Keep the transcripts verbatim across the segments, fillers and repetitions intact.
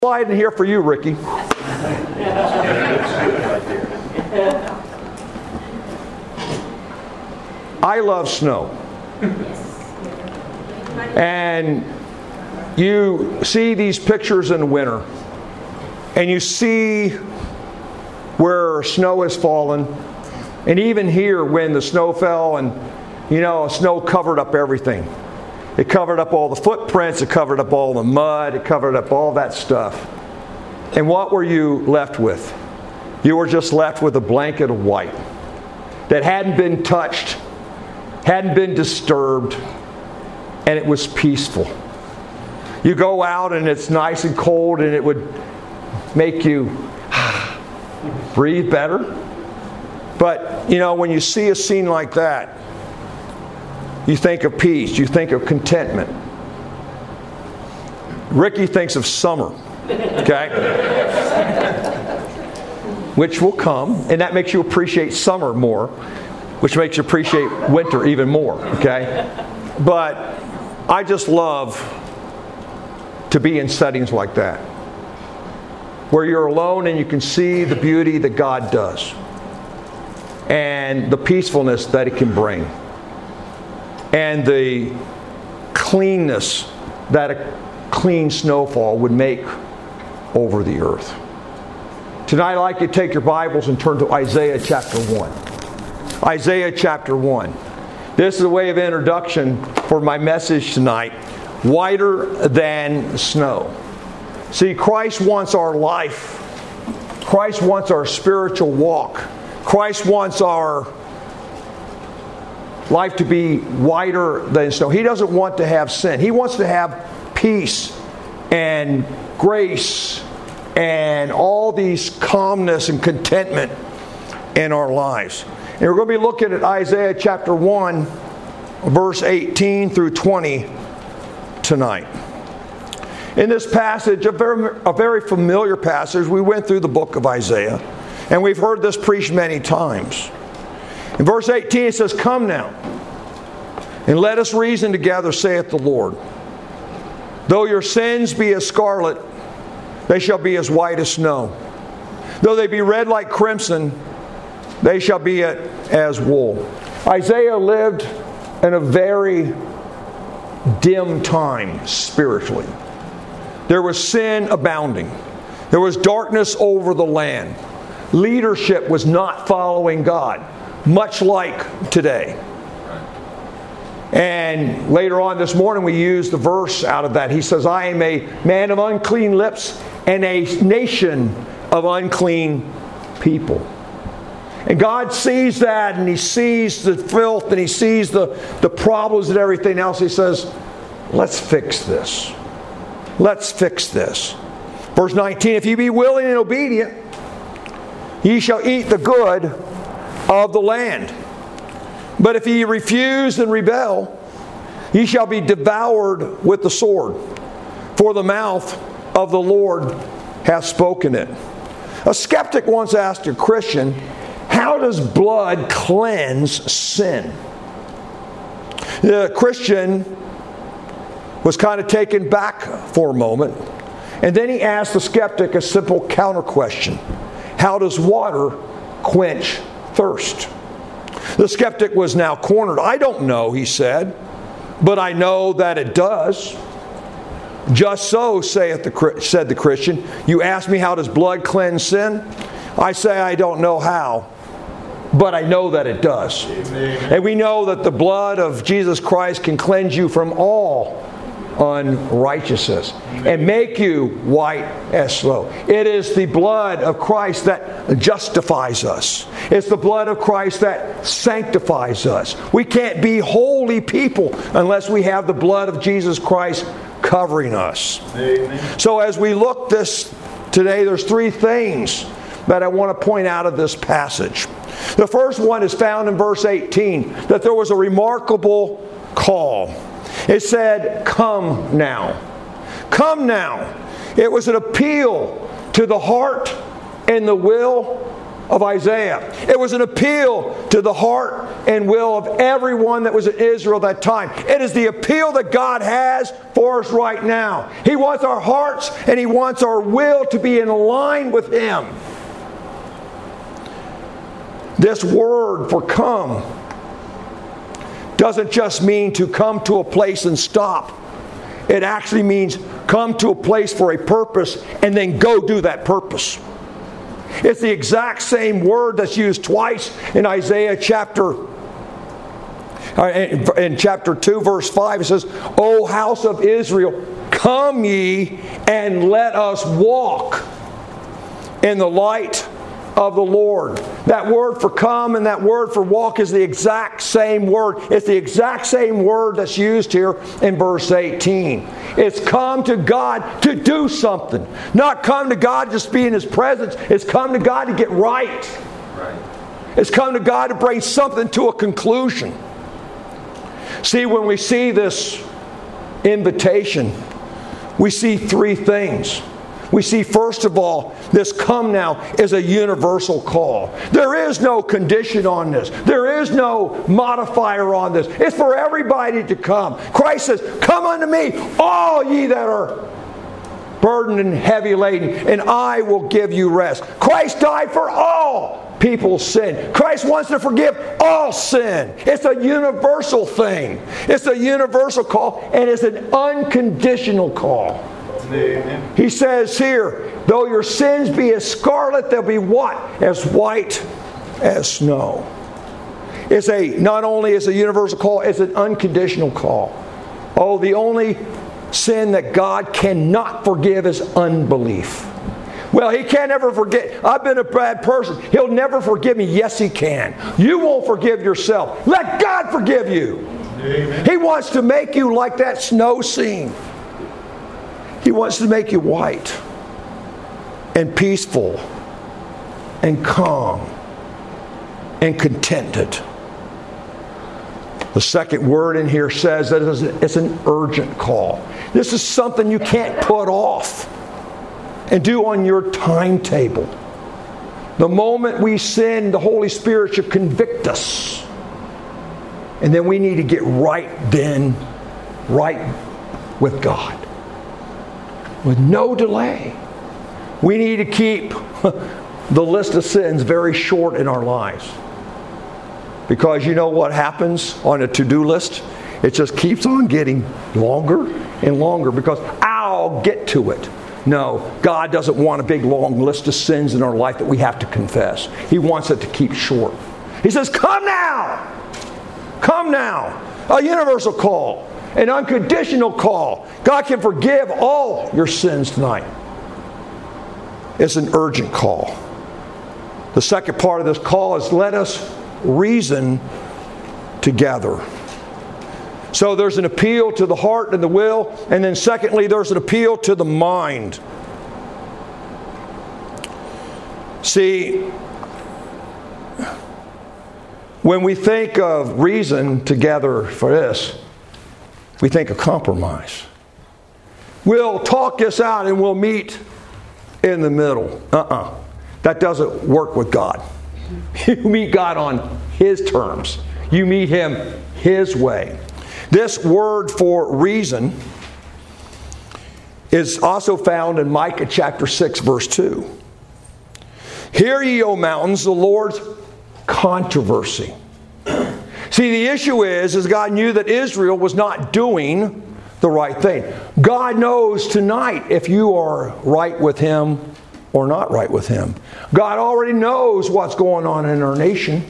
Slide in here for you, Ricky. I love snow. And you see these pictures in the winter, and you see where snow has fallen. And even here, when the snow fell, and you know, snow covered up everything. It covered up all the footprints, it covered up all the mud, it covered up all that stuff. And what were you left with? You were just left with a blanket of white that hadn't been touched, hadn't been disturbed, and it was peaceful. You go out and it's nice and cold, and it would make you breathe better. But, you know, when you see a scene like that, you think of peace, you think of contentment. Ricky thinks of summer, okay? Which will come, and that makes you appreciate summer more, which makes you appreciate winter even more, okay? But I just love to be in settings like that, where you're alone and you can see the beauty that God does and the peacefulness that it can bring, and the cleanness that a clean snowfall would make over the earth. Tonight I'd like you to take your Bibles and turn to Isaiah chapter one. Isaiah chapter one. This is a way of introduction for my message tonight. Whiter than snow. See, Christ wants our life. Christ wants our spiritual walk. Christ wants our life to be whiter than snow. He doesn't want to have sin. He wants to have peace and grace and all these calmness and contentment in our lives. And we're going to be looking at Isaiah chapter one, verse eighteen through twenty tonight. In this passage, a very, a very familiar passage, we went through the book of Isaiah, and we've heard this preached many times. In verse eighteen it says, "Come now, and let us reason together, saith the Lord. Though your sins be as scarlet, they shall be as white as snow. Though they be red like crimson, they shall be as wool." Isaiah lived in a very dim time spiritually. There was sin abounding. There was darkness over the land. Leadership was not following God, much like today. And later on this morning we used the verse out of that. He says, "I am a man of unclean lips and a nation of unclean people." And God sees that, and He sees the filth, and He sees the, the problems and everything else. He says, let's fix this. Let's fix this. Verse nineteen, "If ye be willing and obedient, ye shall eat the good of the land. But if ye refuse and rebel, ye shall be devoured with the sword. For the mouth of the Lord hath spoken it." A skeptic once asked a Christian, "How does blood cleanse sin?" The Christian was kind of taken back for a moment. And then he asked the skeptic a simple counter question. "How does water quench thirst?" The skeptic was now cornered. "I don't know," he said, "but I know that it does." "Just so, saith the, said the Christian, you ask me how does blood cleanse sin? I say I don't know how, but I know that it does." Amen. And we know that the blood of Jesus Christ can cleanse you from all unrighteousness and make you white as snow. It is the blood of Christ that justifies us. It's the blood of Christ that sanctifies us. We can't be holy people unless we have the blood of Jesus Christ covering us. Amen. So as we look this today, there's three things that I want to point out of this passage. The first one is found in verse eighteen, that there was a remarkable call. It said, "Come now. Come now." It was an appeal to the heart and the will of Isaiah. It was an appeal to the heart and will of everyone that was in Israel at that time. It is the appeal that God has for us right now. He wants our hearts and He wants our will to be in line with Him. This word for come doesn't just mean to come to a place and stop. It actually means come to a place for a purpose and then go do that purpose. It's the exact same word that's used twice in Isaiah chapter in chapter two verse five. It says, O house of Israel, come ye and let us walk in the light of the Lord. That word for come and that word for walk is the exact same word. It's the exact same word that's used here in verse eighteen. It's come to God to do something. Not come to God just be in His presence. It's come to God to get right. Right. It's come to God to bring something to a conclusion. See, when we see this invitation, we see three things. We see, first of all, this come now is a universal call. There is no condition on this. There is no modifier on this. It's for everybody to come. Christ says, come unto me, all ye that are burdened and heavy laden, and I will give you rest. Christ died for all people's sin. Christ wants to forgive all sin. It's a universal thing. It's a universal call, and it's an unconditional call. Amen. He says here, though your sins be as scarlet, they'll be what? As white as snow. It's a, not only is a universal call, it's an unconditional call. Oh, the only sin that God cannot forgive is unbelief. Well, He can't ever forget. I've been a bad person. He'll never forgive me. Yes, He can. You won't forgive yourself. Let God forgive you. Amen. He wants to make you like that snow scene. He wants to make you white and peaceful and calm and contented. The second word in here says that it's an urgent call. This is something you can't put off and do on your timetable. The moment we sin, the Holy Spirit should convict us. And then we need to get right then, right with God. With no delay. We need to keep the list of sins very short in our lives. Because you know what happens on a to-do list? It just keeps on getting longer and longer because I'll get to it. No, God doesn't want a big long list of sins in our life that we have to confess. He wants it to keep short. He says, come now! Come now! A universal call. An unconditional call. God can forgive all your sins tonight. It's an urgent call. The second part of this call is let us reason together. So there's an appeal to the heart and the will, and then secondly, there's an appeal to the mind. See, when we think of reason together for this, we think of compromise. We'll talk this out and we'll meet in the middle. Uh-uh. That doesn't work with God. You meet God on His terms. You meet Him His way. This word for reason is also found in Micah chapter six, verse two. Hear ye, O mountains, the Lord's controversy. See, the issue is, is God knew that Israel was not doing the right thing. God knows tonight if you are right with Him or not right with Him. God already knows what's going on in our nation.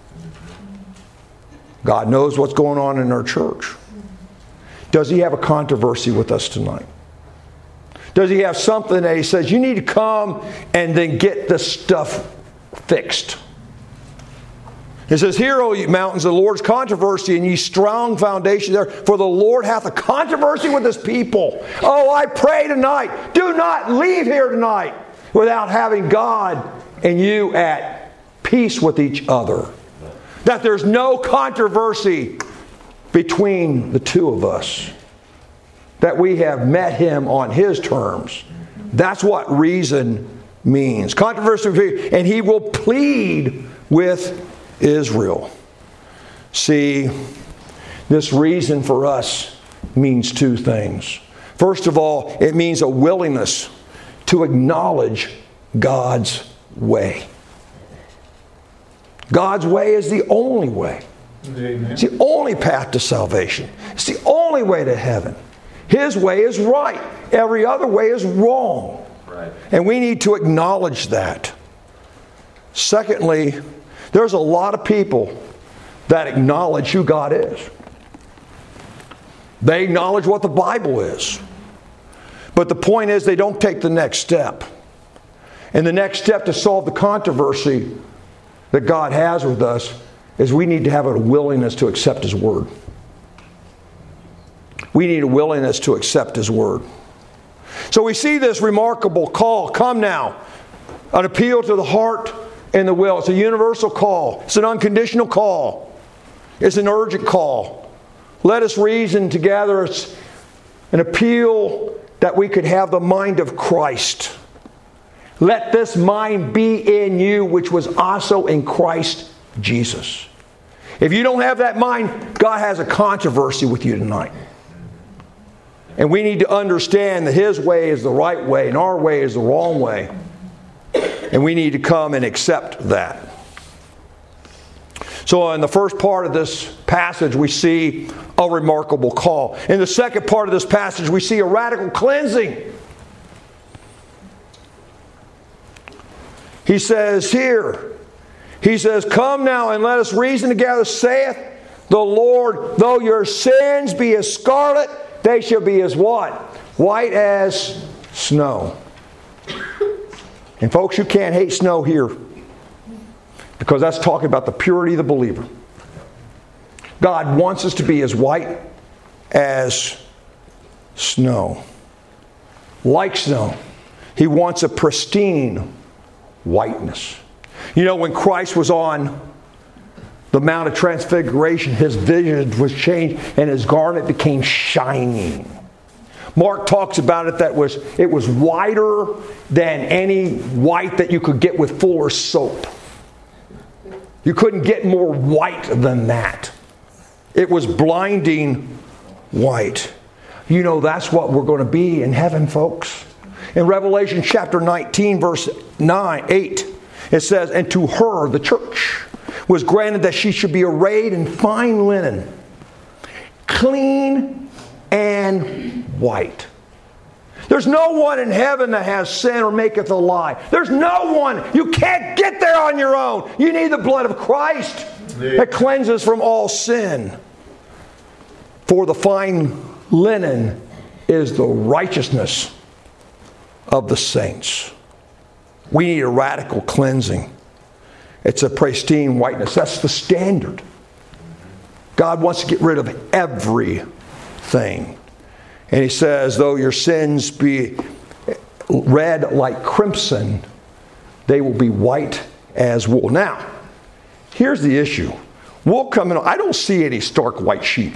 God knows what's going on in our church. Does He have a controversy with us tonight? Does He have something that He says, you need to come and then get this stuff fixed? It says, hear, O ye mountains, the Lord's controversy, and ye strong foundation there, for the Lord hath a controversy with His people. Oh, I pray tonight, do not leave here tonight without having God and you at peace with each other. That there's no controversy between the two of us. That we have met Him on His terms. That's what reason means. Controversy, and he will plead with Israel. See, this reason for us means two things. First of all, it means a willingness to acknowledge God's way. God's way is the only way. Amen. It's the only path to salvation. It's the only way to heaven. His way is right. Every other way is wrong. Right. And we need to acknowledge that. Secondly, there's a lot of people that acknowledge who God is. They acknowledge what the Bible is. But the point is, they don't take the next step. And the next step to solve the controversy that God has with us is we need to have a willingness to accept His Word. We need a willingness to accept His Word. So we see this remarkable call, come now, an appeal to the heart and the will. It's a universal call. It's an unconditional call. It's an urgent call. Let us reason together. It's an appeal that we could have the mind of Christ. Let this mind be in you, which was also in Christ Jesus. If you don't have that mind, God has a controversy with you tonight. And we need to understand that His way is the right way and our way is the wrong way. And we need to come and accept that. So in the first part of this passage, we see a remarkable call. In the second part of this passage, we see a radical cleansing. He says here, He says, come now and let us reason together, saith the Lord, though your sins be as scarlet, they shall be as what? White as snow. And folks, you can't hate snow here, because that's talking about the purity of the believer. God wants us to be as white as snow. Like snow. He wants a pristine whiteness. You know, when Christ was on the Mount of Transfiguration, His vision was changed and His garment became shining. Mark talks about it that was it was whiter than any white that you could get with Fuller's soap. You couldn't get more white than that. It was blinding white. You know, that's what we're going to be in heaven, folks. In Revelation chapter nineteen, verse nine, eight, it says, and to her, the church, was granted that she should be arrayed in fine linen, clean and white. There's no one in heaven that has sin or maketh a lie. There's no one. You can't get there on your own. You need the blood of Christ that cleanses from all sin. For the fine linen is the righteousness of the saints. We need a radical cleansing. It's a pristine whiteness. That's the standard. God wants to get rid of everything. And He says, though your sins be red like crimson, they will be white as wool. Now, here's the issue. Wool coming on. I don't see any stark white sheep.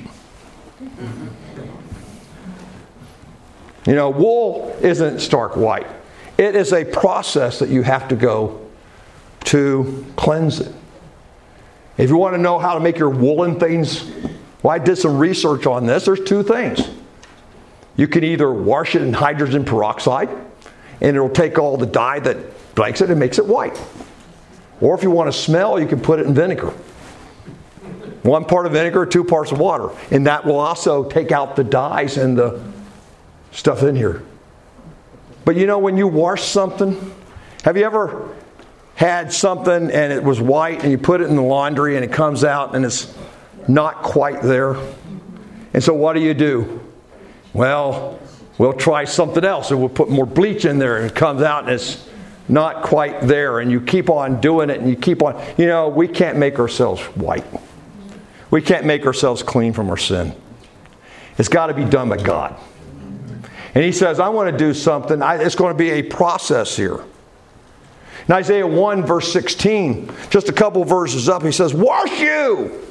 You know, wool isn't stark white. It is a process that you have to go to cleanse it. If you want to know how to make your woolen things, well, I did some research on this. There's two things. You can either wash it in hydrogen peroxide, and it'll take all the dye that blanks it and makes it white. Or if you want to smell, you can put it in vinegar. One part of vinegar, two parts of water. And that will also take out the dyes and the stuff in here. But you know, when you wash something, have you ever had something and it was white and you put it in the laundry and it comes out and it's not quite there? And so what do you do? Well, we'll try something else and we'll put more bleach in there and it comes out and it's not quite there. And you keep on doing it and you keep on. You know, we can't make ourselves white. We can't make ourselves clean from our sin. It's got to be done by God. And He says, I want to do something. I, it's going to be a process here. In Isaiah one, verse sixteen, just a couple verses up, He says, wash you.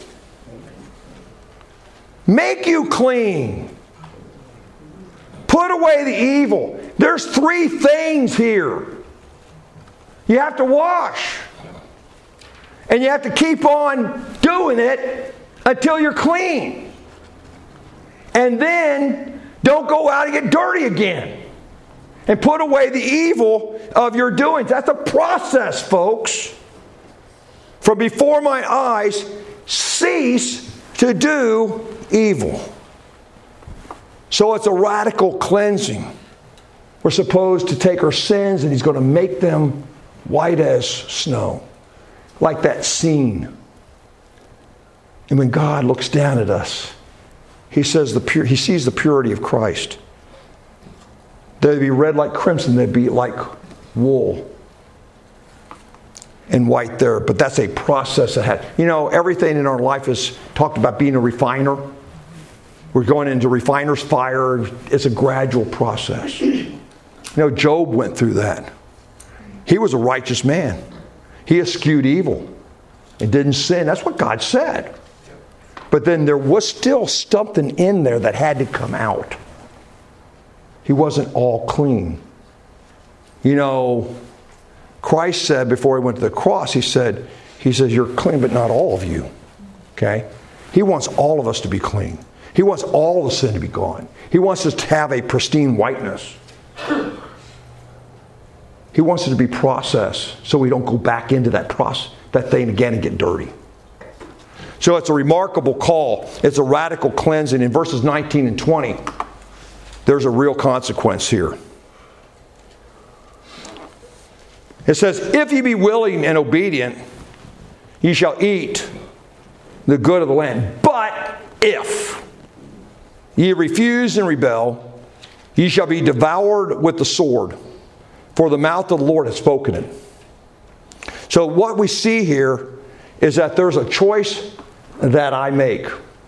Make you clean. Put away the evil. There's three things here. You have to wash. And you have to keep on doing it until you're clean. And then don't go out and get dirty again. And put away the evil of your doings. That's a process, folks. From before my eyes, cease to do evil. So it's a radical cleansing. We're supposed to take our sins and He's going to make them white as snow. Like that scene. And when God looks down at us, He says the pure, He sees the purity of Christ. They'd be red like crimson, they'd be like wool. And white there. But that's a process that had. You know, everything in our life is talked about being a refiner. We're going into refiner's fire. It's a gradual process. You know, Job went through that. He was a righteous man. He eschewed evil and didn't sin. That's what God said. But then there was still something in there that had to come out. He wasn't all clean. You know, Christ said before He went to the cross, He said, He says, you're clean, but not all of you. Okay? He wants all of us to be clean. He wants all the sin to be gone. He wants us to have a pristine whiteness. He wants it to be processed so we don't go back into that process, that thing again and get dirty. So it's a remarkable call. It's a radical cleansing. In verses nineteen and twenty, there's a real consequence here. It says, if ye be willing and obedient, ye shall eat the good of the land. But if ye refuse and rebel, ye shall be devoured with the sword. For the mouth of the Lord has spoken it. So what we see here is that there's a choice that I make.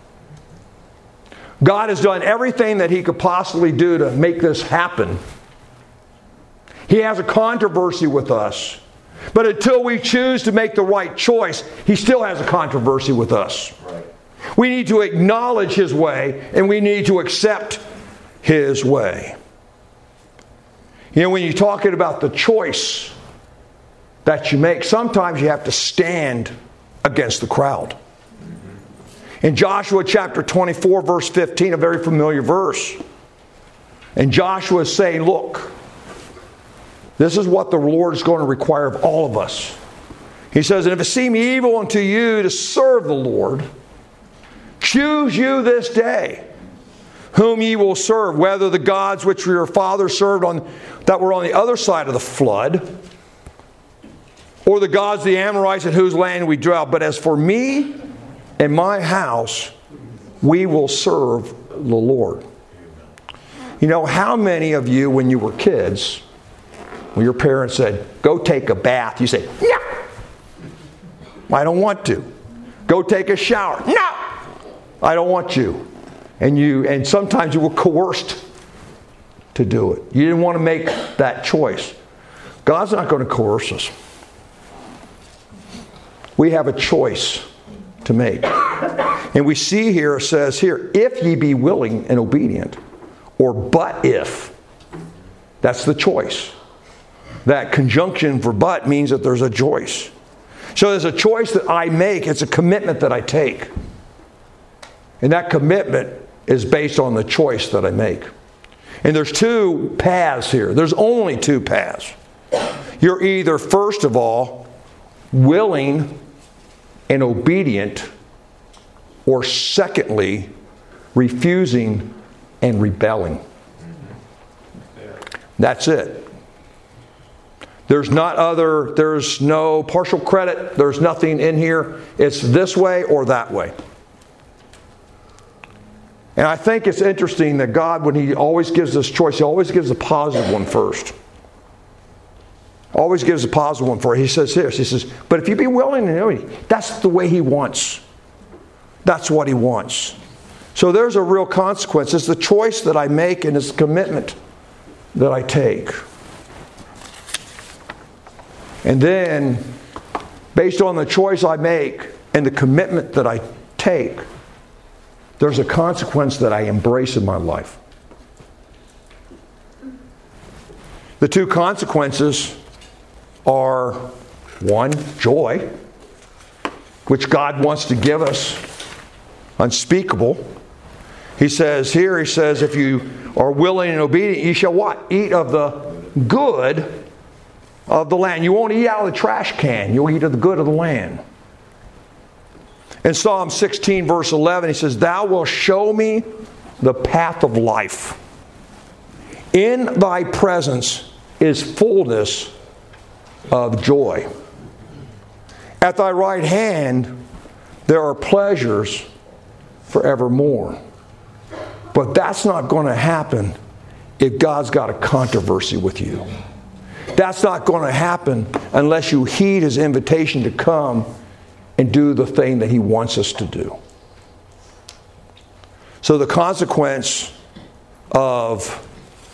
God has done everything that He could possibly do to make this happen. He has a controversy with us. But until we choose to make the right choice, He still has a controversy with us. Right. We need to acknowledge His way, and we need to accept His way. You know, when you're talking about the choice that you make, sometimes you have to stand against the crowd. In Joshua chapter twenty-four, verse fifteen, a very familiar verse. And Joshua is saying, look, this is what the Lord is going to require of all of us. He says, and if it seem evil unto you to serve the Lord, choose you this day whom ye will serve, whether the gods which your fathers served on that were on the other side of the flood, or the gods of the Amorites in whose land we dwell. But as for me and my house, we will serve the Lord. You know, how many of you, when you were kids, when your parents said, go take a bath, you say, no, I don't want to. Go take a shower. No, I don't want you. And you, and sometimes you were coerced to do it. You didn't want to make that choice. God's not going to coerce us. We have a choice to make. And we see here, it says here, if ye be willing and obedient, or but if. That's the choice. That conjunction for but means that there's a choice. So there's a choice that I make. It's a commitment that I take. And that commitment is based on the choice that I make. And there's two paths here. There's only two paths. You're either, first of all, willing and obedient, or secondly, refusing and rebelling. That's it. There's not other, there's no partial credit, there's nothing in here. It's this way or that way. And I think it's interesting that God, when He always gives this choice, He always gives the positive one first. Always gives the positive one first. He says this, He says, but if you be willing and obedient, that's the way He wants. That's what He wants. So there's a real consequence. It's the choice that I make and it's the commitment that I take. And then, based on the choice I make and the commitment that I take, there's a consequence that I embrace in my life. The two consequences are, one, joy, which God wants to give us, unspeakable. He says here, he says, if you are willing and obedient, you shall what? Eat of the good of the land. You won't eat out of the trash can. You'll eat of the good of the land. In Psalm sixteen, verse eleven, he says, Thou wilt show me the path of life. In thy presence is fullness of joy. At thy right hand there are pleasures forevermore. But that's not going to happen if God's got a controversy with you. That's not going to happen unless you heed His invitation to come and do the thing that He wants us to do. So the consequence of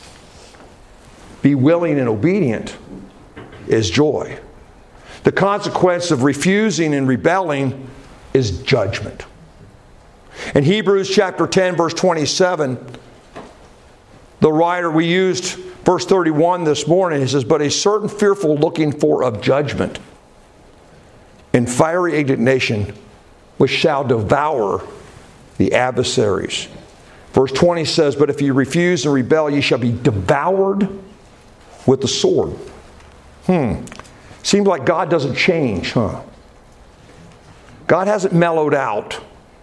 be willing and obedient is joy. The consequence of refusing and rebelling is judgment. In Hebrews chapter ten, verse twenty-seven, the writer, we used verse thirty-one this morning, he says, But a certain fearful looking for of judgment and fiery indignation, which shall devour the adversaries. Verse twenty says, But if you refuse and rebel, ye shall be devoured with the sword. Hmm. Seems like God doesn't change, huh? God hasn't mellowed out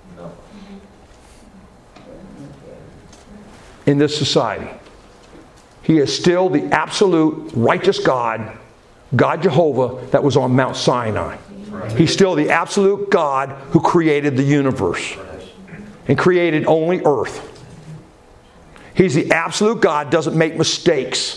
in this society. He is still the absolute righteous God, God Jehovah, that was on Mount Sinai. He's still the absolute God who created the universe and created only earth. He's the absolute God, doesn't make mistakes.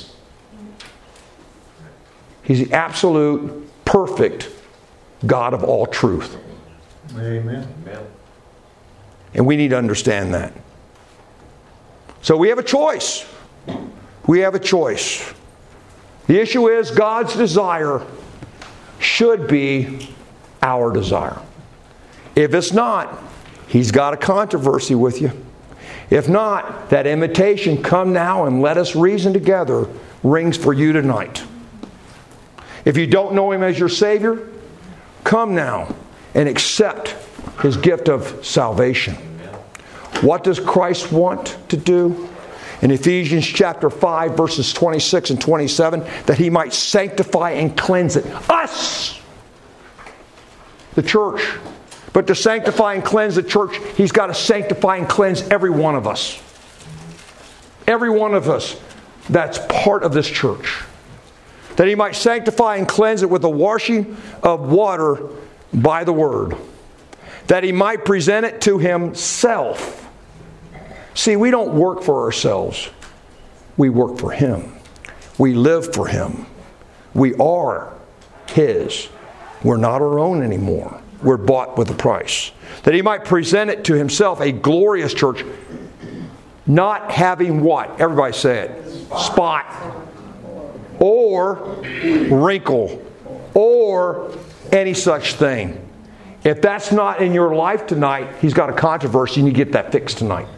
He's the absolute, perfect God of all truth. Amen. And we need to understand that. So we have a choice. We have a choice. The issue is God's desire should be our desire. If it's not, He's got a controversy with you. If not, that invitation, come now and let us reason together, rings for you tonight. If you don't know Him as your Savior, come now and accept His gift of salvation. What does Christ want to do? In Ephesians chapter five, verses twenty-six and twenty-seven, that He might sanctify and cleanse it. Us! The church. But to sanctify and cleanse the church, He's got to sanctify and cleanse every one of us. Every one of us that's part of this church. That He might sanctify and cleanse it with the washing of water by the Word. That He might present it to Himself. See, we don't work for ourselves. We work for Him. We live for Him. We are His. We're not our own anymore. We're bought with a price. That He might present it to Himself, a glorious church, not having what? Everybody say it. Spot. Or wrinkle. Or any such thing. If that's not in your life tonight, He's got a controversy and you get that fixed tonight.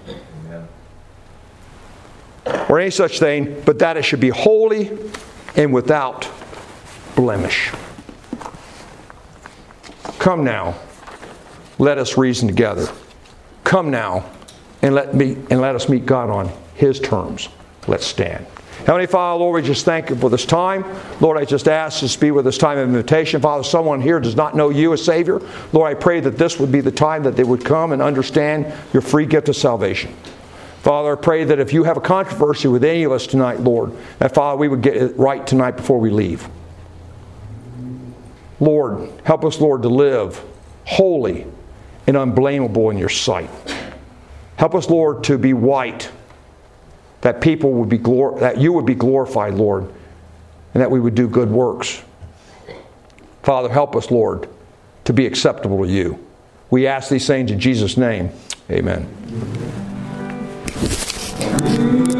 Or any such thing, but that it should be holy and without blemish. Come now, let us reason together. Come now, and let me and let us meet God on His terms. Let's stand. Heavenly Father, Lord, we just thank You for this time. Lord, I just ask this be with this time of invitation. Father, someone here does not know You as Savior. Lord, I pray that this would be the time that they would come and understand Your free gift of salvation. Father, I pray that if You have a controversy with any of us tonight, Lord, that, Father, we would get it right tonight before we leave. Lord, help us, Lord, to live holy and unblameable in Your sight. Help us, Lord, to be white, that people would be glor- that You would be glorified, Lord, and that we would do good works. Father, help us, Lord, to be acceptable to You. We ask these things in Jesus' name. Amen.